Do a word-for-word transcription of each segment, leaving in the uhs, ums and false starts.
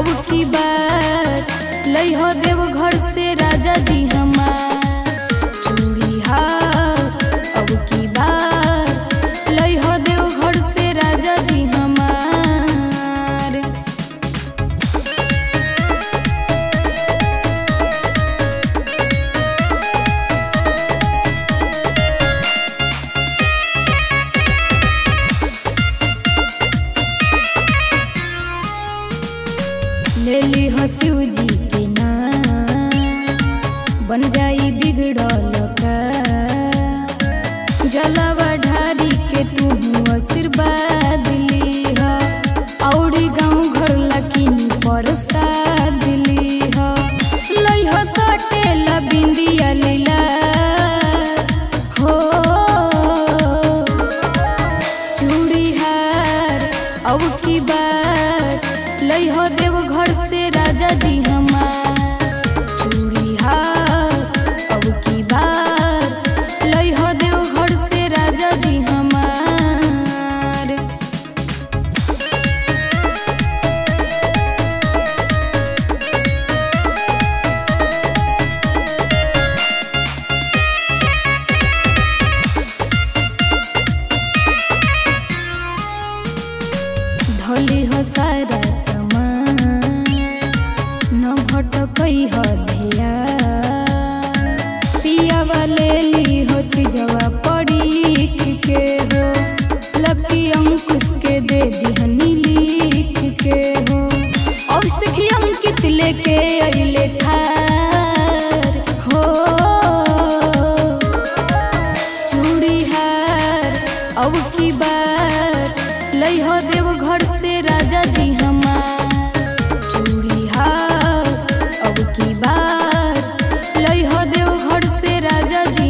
अब की बात लई हो देव घर से राजा जी हमार चूड़ी हार। अब की बात लई हो देव घर से राजा जी हमार। ले ली हो शिव जी के नाम बन जाई बिगड़ल का जलवा ढारी के तू आशीर्वाद ली हो औरी गाँव घर लकीनी प्रसाद ली हो लई हो सटे ला बिंदिया लीला हो चूड़ी हार। अब की बात लई हो देव घर से राजा जी हमार चूड़ी हार। अब की बात लई हो देव घर से राजा जी हमार। धोली हो सारा समान न भटकई हो धिया पिया वाले ली हो चीजवा पड़ी के हो लकी अंकुश के दे दिहनी लिख के हो अब सखी अंकित लेके अइले थार हो चूड़ी हार। अब की बात लई हो देव घर से राजा जी हमार चूड़ी हार। अब की बात लई हो देव घर से राजा जी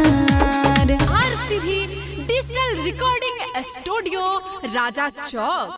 हमार। RCV digital recording studio Raja चौक।